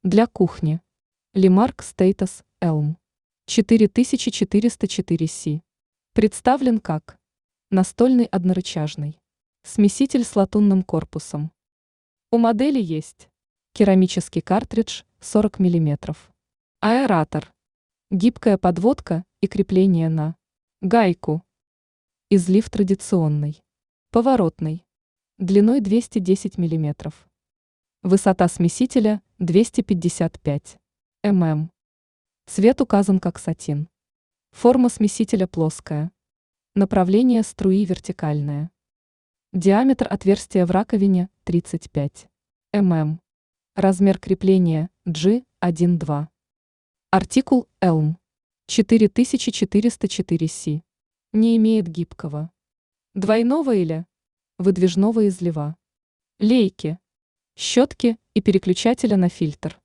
Для кухни. Limark Status Elm 4404C. Представлен как настольный однорычажный смеситель с латунным корпусом. У модели есть керамический картридж 40 мм, аэратор, гибкая подводка и крепление на гайку. Излив традиционный, поворотный, длиной 210 мм. Высота смесителя 255 мм. Цвет указан как сатин. Форма смесителя плоская. Направление струи вертикальное. Диаметр отверстия в раковине 35 мм. Размер крепления G1-2. Артикул Elm 4404C. Не имеет гибкого, двойного или выдвижного излива, лейки, щетки и переключателя на фильтр.